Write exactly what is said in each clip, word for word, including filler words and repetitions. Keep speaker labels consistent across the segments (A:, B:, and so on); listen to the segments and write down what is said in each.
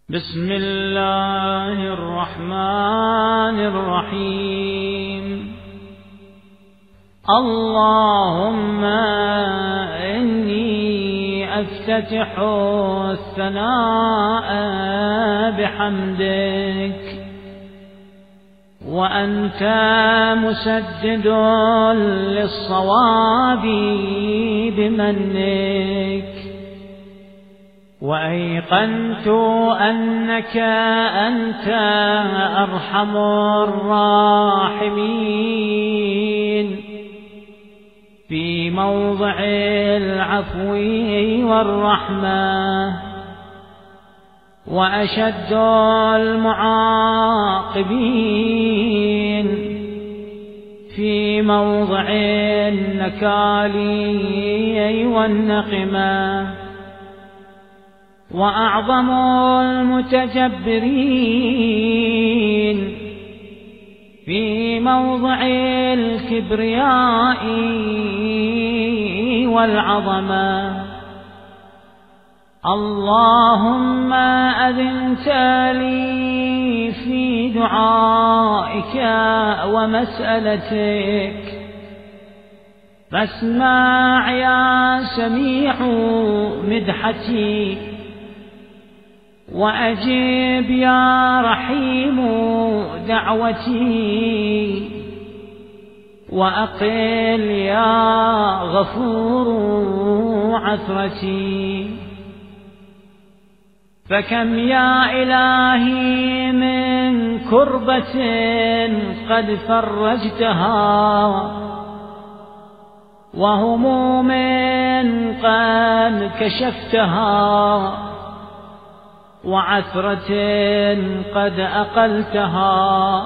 A: بسم الله الرحمن الرحيم. اللهم إني أفتتح الثناء بحمدك، وأنت مسدد للصواب بمنك، وأيقنت أنك أنت أرحم الراحمين في موضع العفو والرحمة، وأشد المعاقبين في موضع النكال والنقمة، وأعظم المتجبرين في موضع الكبرياء والعظمة. اللهم أذنت لي في دعائك ومسألتك، فاسمع يا سميع مدحتي، وأجب يا رحيم دعوتي، وأقل يا غفور عثرتي. فكم يا إلهي من كربة قد فرجتها، وهموم قد كشفتها، وعثرة قد أقلتها،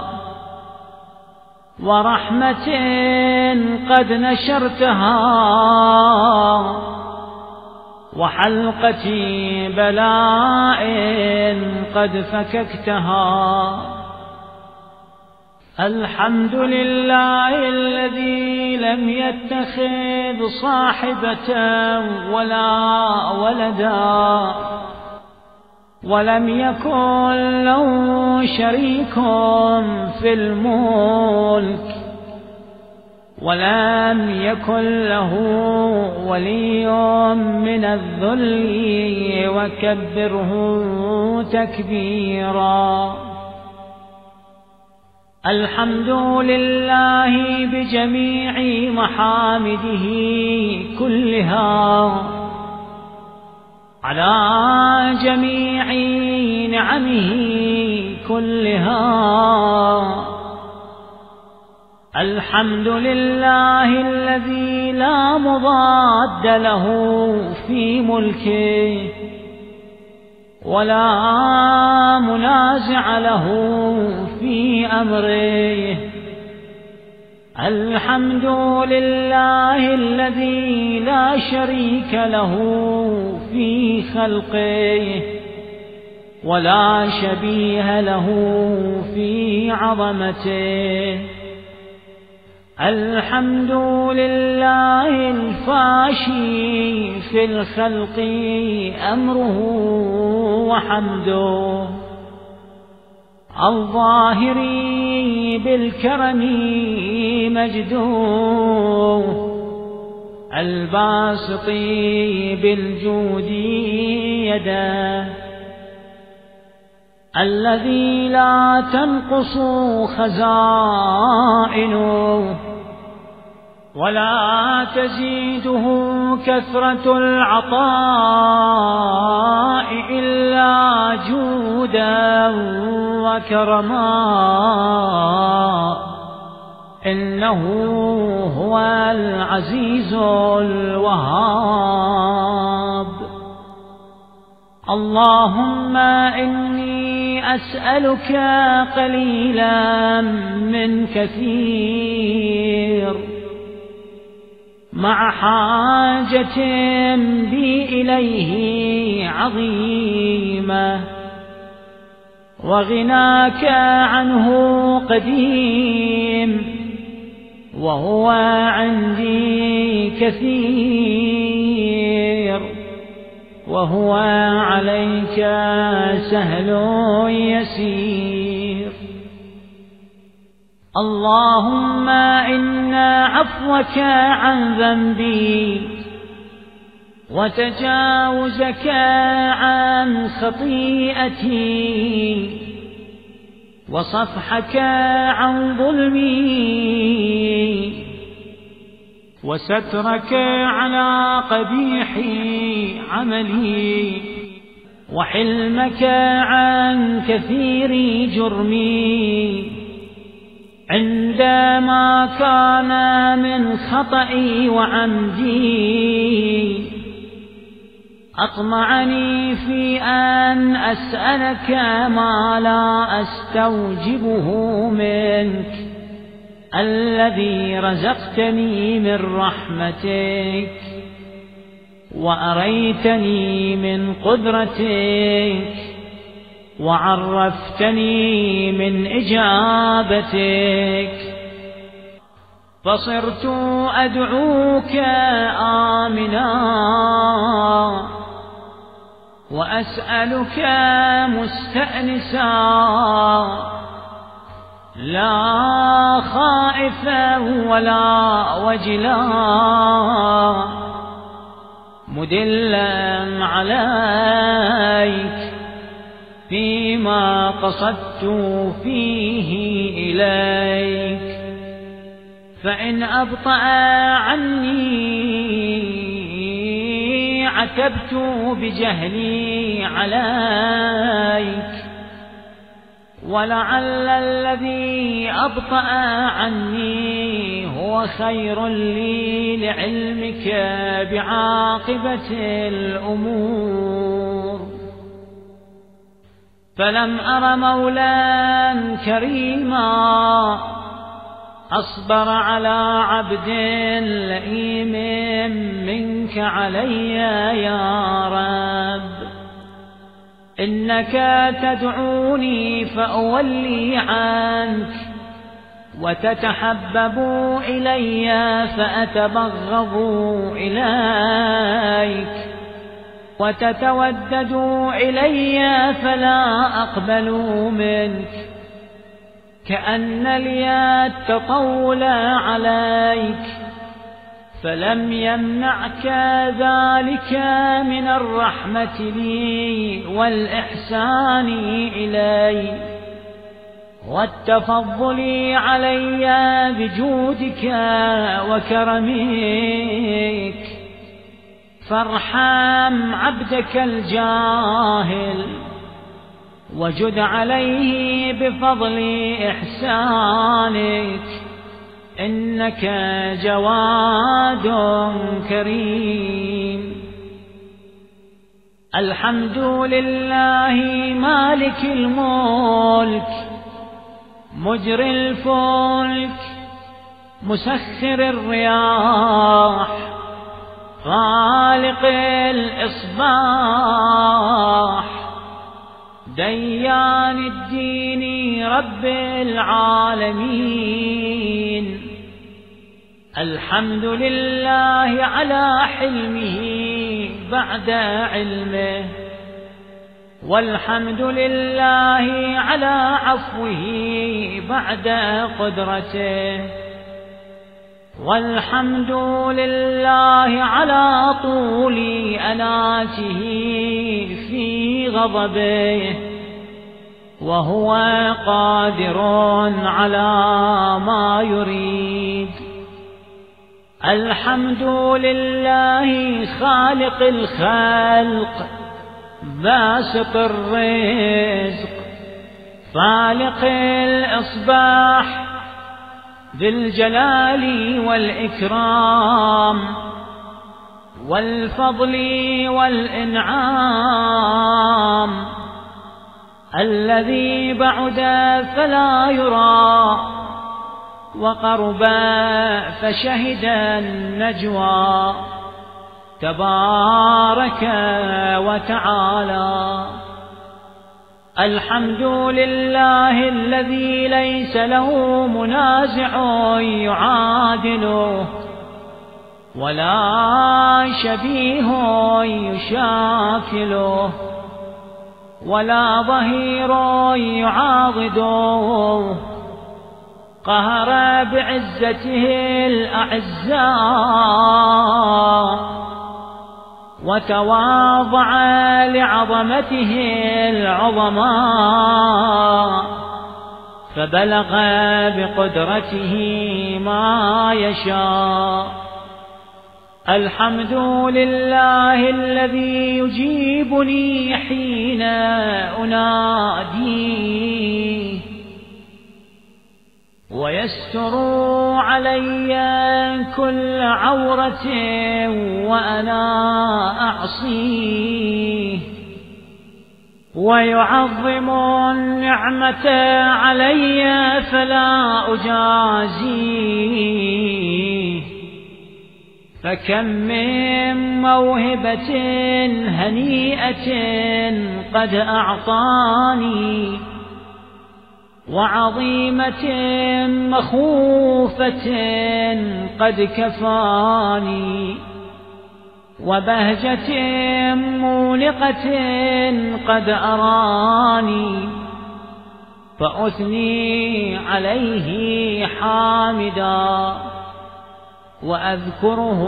A: ورحمة قد نشرتها، وحلقة بلاء قد فككتها. الحمد لله الذي لم يتخذ صاحبة ولا ولدا، ولم يكن له شريك في الملك، ولم يكن له ولي من الذل، وكبره تكبيرا. الحمد لله بجميع محامده كلها، على جميع نعمه كلها. الحمد لله الذي لا مضاد له في ملكه، ولا منازع له في أمره. الحمد لله الذي لا شريك له في خلقه، ولا شبيه له في عظمته. الحمد لله الفاشي في الخلق أمره وحمده، الظاهر بالكرم مجده، الباسط بالجود يده، الذي لا تنقص خزائنه، ولا تزيده كثرة العطاء إلا جودا وكرما. إنه هو العزيز الوهاب. اللهم إني أسألك قليلا من كثير، مع حاجة بي إليه عظيمة، وغناك عنه قديم، وهو عندي كثير، وهو عليك سهل يسير. اللهم إن عفوك عن ذنبي وتجاوزك عن خطيئتي وصفحك عن ظلمي وسترك على قبيح عملي وحلمك عن كثير جرمي عندما كان من خطئي وعمدي. أطمعني في أن أسألك ما لا أستوجبه منك الذي رزقتني من رحمتك وأريتني من قدرتك وعرفتني من إجابتك، فصرت أدعوك آمنا وأسألك مستأنسا لا خائفا ولا وجلا مدلا عليك فيما قصدت فيه إليك. فإن أبطأ عني عتبت بجهلي عليك، ولعل الذي أبطأ عني هو خير لي لعلمك بعاقبة الأمور. فلم أر مولا كريما أصبر على عبد لئيم منك علي يا رب. إنك تدعوني فأولي عنك وتتحبب إلي فأتبغض إليك وتتودد إلي فلا أقبل منك، كأن لي التطول عليك فلم يمنعك ذلك من الرحمة لي والإحسان إلي والتفضل علي بجودك وكرمك. فارحم عبدك الجاهل وجد عليه بفضل إحسانك، إنك جواد كريم. الحمد لله مالك الملك مجري الفلك مسخر الرياح خالق الإصباح ديان الدين رب العالمين. الحمد لله على حلمه بعد علمه، والحمد لله على عفوه بعد قدرته، والحمد لله على طول أناته في غضبه، وهو قادر على ما يريد. الحمد لله خالق الخلق باسط الرزق فالق الإصباح ذي الجلال والإكرام والفضل والإنعام، الذي بعد فلا يرى وقرب فشهد النجوى تبارك وتعالى. الحمد لله الذي ليس له منازع يعادله، ولا شبيه يشاكله، ولا ظهير يعاضده، قهر بعزته الأعزاء، وتواضع لعظمته العظماء، فبلغ بقدرته ما يشاء. الحمد لله الذي يجيبني حين أناديه، ويستر علي كل عورة وأنا أعصيه، ويعظم النعمة علي فلا أجازيه. فكم من موهبة هنيئة قد أعطاني، وعظيمة مخوفة قد كفاني، وبهجة مونقة قد أراني، فأثني عليه حامدا، وأذكره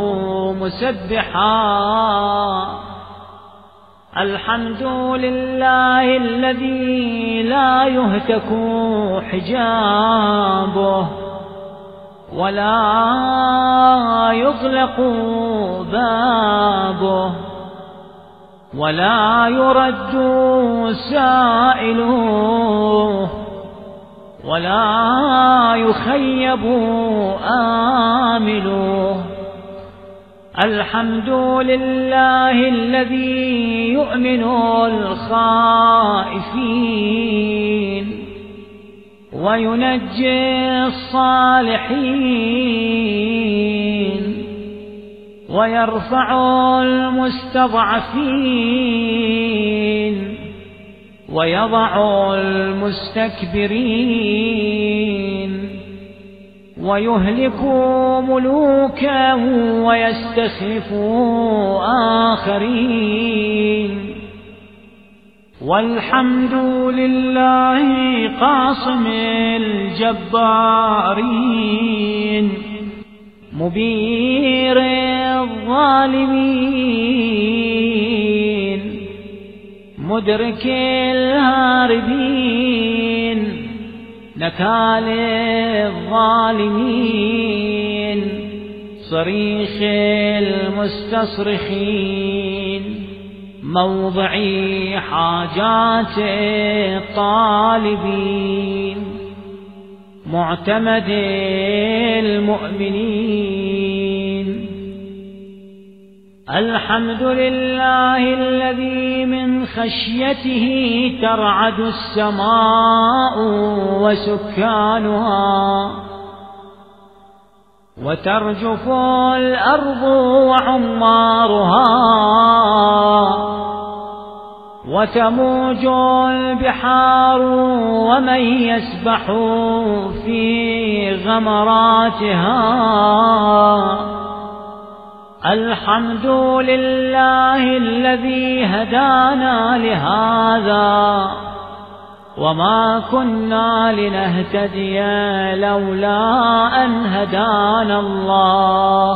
A: مسبحا. الحمد لله الذي لا يهتك حجابه، ولا يغلق بابه، ولا يرد سائله، ولا يخيب آمله. الحمد لله الذي يؤمن الخائفين، وينجي الصالحين، ويرفع المستضعفين، ويضع المستكبرين، ويهلك ملوكا ويستخلف آخرين. والحمد لله قاصم الجبارين، مبير الظالمين، مدرك الهاربين، نكال الظالمين، صريخ المستصرخين، موضع حاجات الطالبين، معتمد المؤمنين. الحمد لله الذي من خشيته ترعد السماء وسكانها، وترجف الأرض وعمارها، وتموج البحار ومن يسبح في غمراتها. الحمد لله الذي هدانا لهذا، وما كنا لنهتدي لولا أن هدانا الله.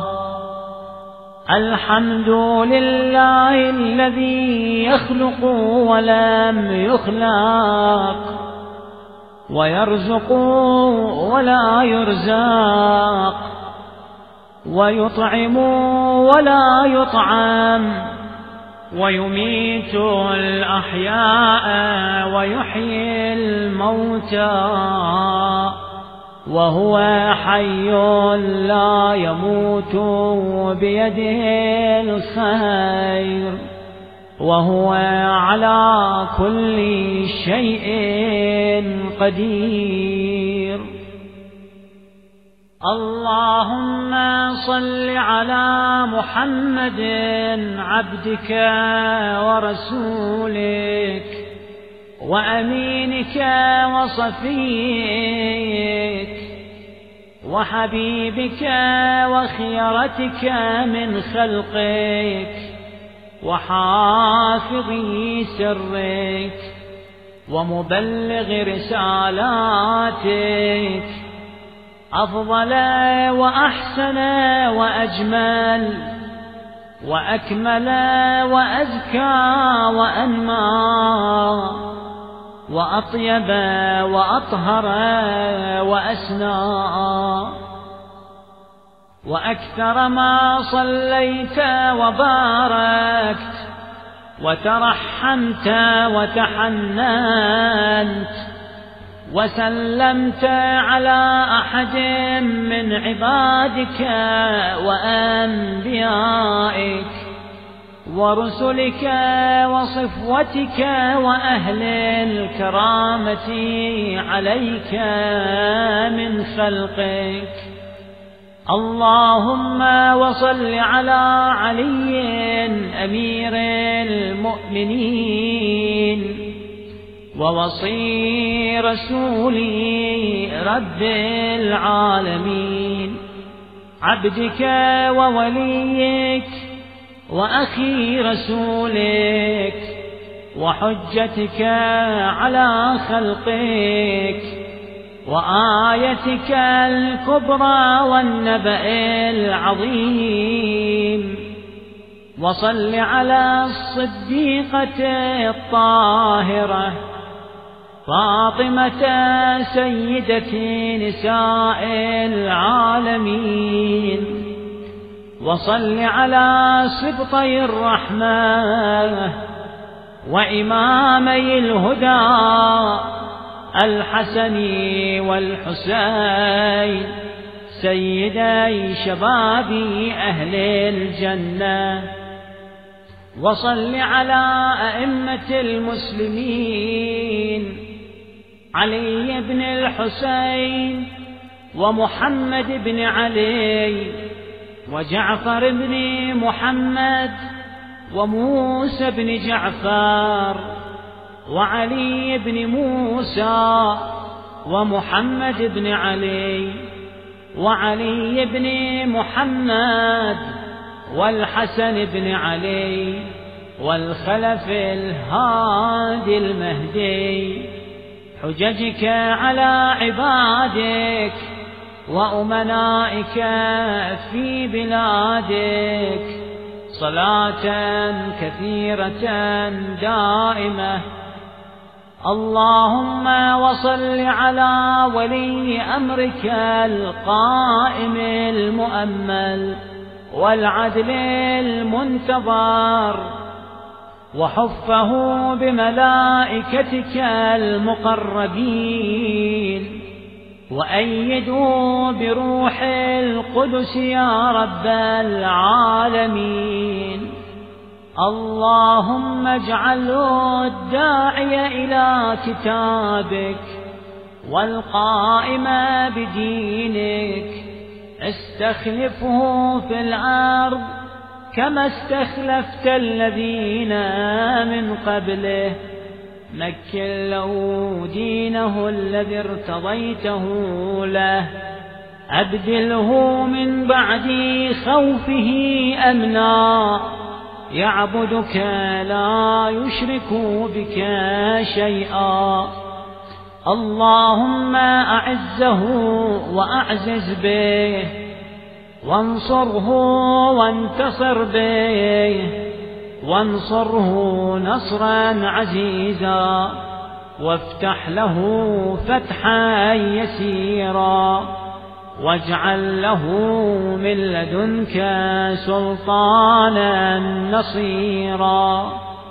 A: الحمد لله الذي يخلق ولم يخلق، ويرزق ولا يرزق، ويطعم ولا يطعم، ويميت الأحياء ويحيي الموتى، وهو حي لا يموت، بيده الخير، وهو على كل شيء قدير. اللهم صل على محمد عبدك ورسولك وأمينك وصفيك، وحبيبك وخيرتك من خلقك وحافظي سرك ومبلغ رسالاتك أفضل وأحسن وأجمل وأكمل وأزكى وأنمى وأطيب وأطهر وأسنى وأكثر ما صليت وباركت وترحمت وتحننت وسلمت على أحد من عبادك وأنبيائك ورسلك وصفوتك وأهل الكرامة عليك من خلقك. اللهم وصل على علي أمير المؤمنين ووصي رسول رب العالمين عبدك ووليك وأخي رسولك وحجتك على خلقك وآيتك الكبرى والنبأ العظيم. وصل على الصديقة الطاهرة فاطمة سيدة نساء العالمين. وصل على سبطي الرحمة وإمامي الهدى الحسن والحسين سيدي شباب أهل الجنة. وصل على أئمة المسلمين علي بن الحسين ومحمد بن علي وجعفر بن محمد وموسى بن جعفر وعلي بن موسى ومحمد بن علي وعلي بن محمد والحسن بن علي والخلف الهادي المهدي. حججك على عبادك وأمنائك في بلادك صلاة كثيرة دائمة. اللهم وصل على ولي أمرك القائم المؤمل والعدل المنتظر وحفه بملائكتك المقربين وأيدوا بروح القدس يا رب العالمين. اللهم اجعله الداعي إلى كتابك والقائم بدينك. استخلفه في الأرض كما استخلفت الذين من قبله. مكن له دينه الذي ارتضيته له. أبدله من بعد خوفه أمنا يعبدك لا يشرك بك شيئا. اللهم أعزه وأعزز به وانصره وانتصر به وانصره نصرا عزيزا وافتح له فتحا يسيرا واجعل له من لدنك سلطانا نصيرا.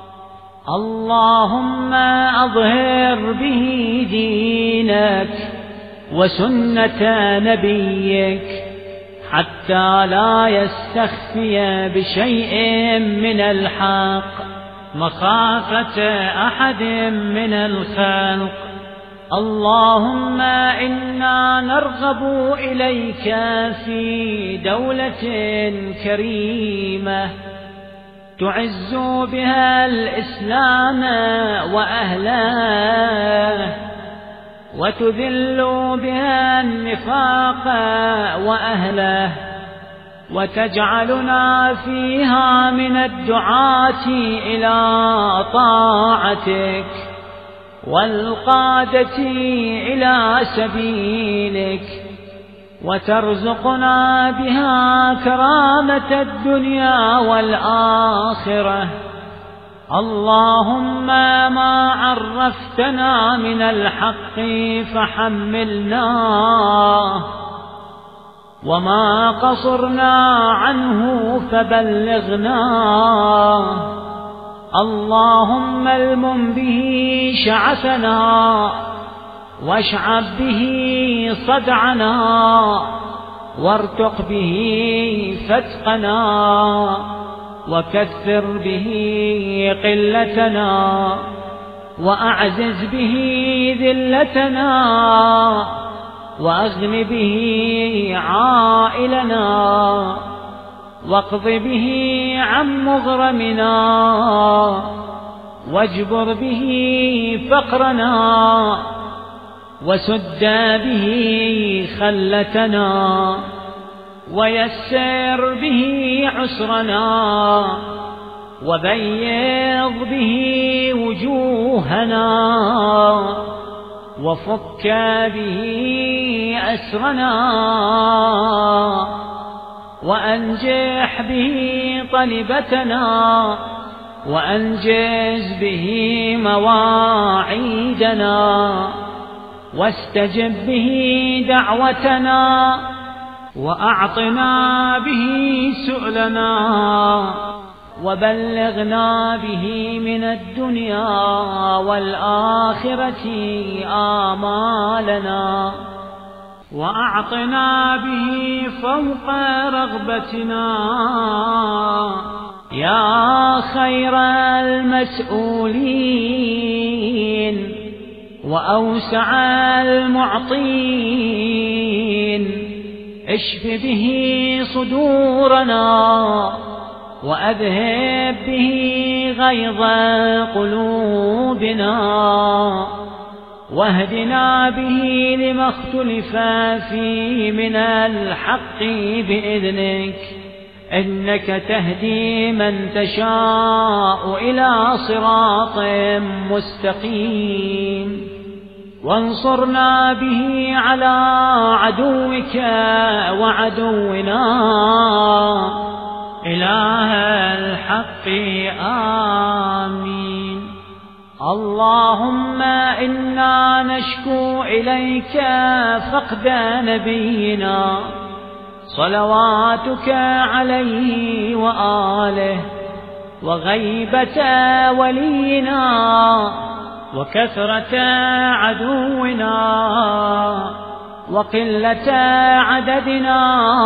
A: اللهم أظهر به دينك وسنة نبيك حتى لا يستخفي بشيء من الحق مخافة أحد من الخلق. اللهم إنا نرغب إليك في دولة كريمة تعز بها الإسلام وأهله وتذل بها النفاق وأهله، وتجعلنا فيها من الدعاة إلى طاعتك والقادة إلى سبيلك، وترزقنا بها كرامة الدنيا والآخرة. اللهم ما عرفتنا من الحق فحملناه، وما قصرنا عنه فبلغناه. اللهم المم به شعثنا، واشعب به صدعنا، وارتق به فتقنا، وكثر به قلتنا، وأعزز به ذلتنا، وأغن به عائلنا، واقض به عن مغرمنا، واجبر به فقرنا، وسد به خلتنا، ويسر به عسرنا، وبيض به وجوهنا، وفك به أسرنا، وأنجح به طلبتنا، وأنجز به مواعيدنا، واستجب به دعوتنا، وأعطنا به سؤلنا، وبلغنا به من الدنيا والآخرة آمالنا، وأعطنا به فوق رغبتنا يا خير المسؤولين وأوسع المعطين. اشف به صدورنا، وأذهب به غيظ قلوبنا، واهدنا به لما اختلف فيه من الحق بإذنك، إنك تهدي من تشاء إلى صراط مستقيم. وانصرنا به على عدوك وعدونا إله الحق آمين. اللهم إنا نشكو إليك فقد نبينا صلواتك عليه وآله، وغيبة ولينا، وكثرة عدونا، وقلة عددنا،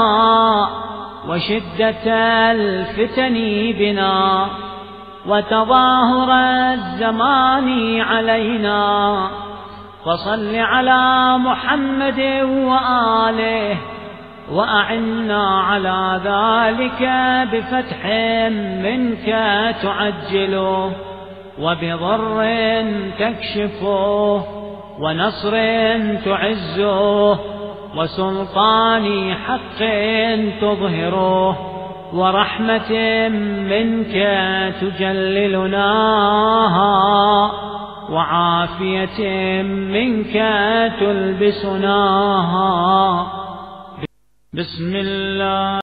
A: وشدة الفتن بنا، وتظاهر الزمان علينا. فصل على محمد وآله، وأعنا على ذلك بفتح منك تعجله، وبضر تكشفه، ونصر تعزه، وسلطان حق تظهره، ورحمة منك تجللناها، وعافية منك تلبسناها. بسم الله.